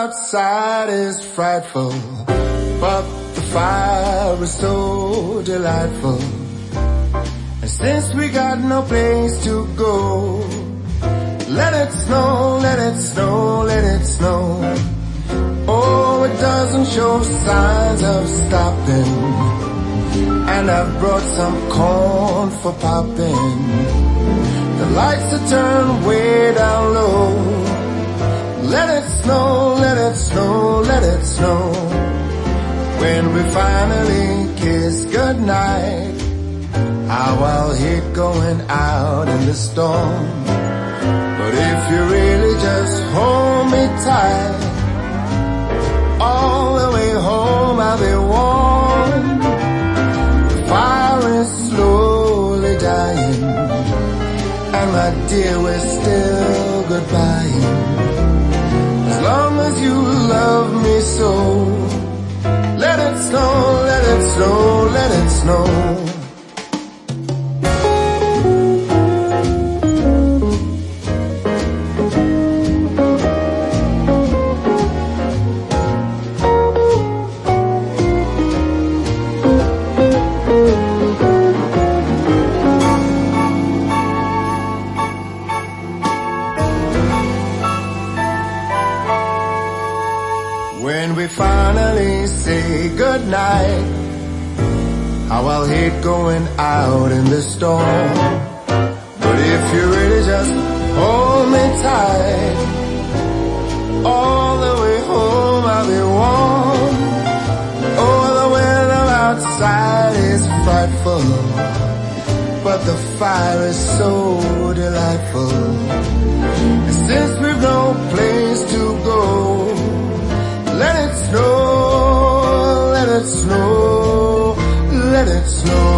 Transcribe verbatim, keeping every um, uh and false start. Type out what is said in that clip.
outside is frightful, but the fire is so delightful. And since we got no place to go, let it snow, let it snow, let it snow. Oh, it doesn't show signs of stopping. And I've brought some corn for popping. The lights are turned way down low. Let it snow, let it snow, let it snow. When we finally kiss goodnight, how I'll hate going out in the storm. But if you really just hold me tight, all the way home I'll be warm. The fire is slowly dying, and my dear, we're still goodbying. As long as you love me so, let it snow, let it snow, let it snow. When we finally say goodnight, how I'll hate going out in the storm. But if you really just hold me tight, all the way home I'll be warm. Oh, the weather outside is frightful, but the fire is so delightful. And since we've no place to go, let it snow, let it snow, let it snow.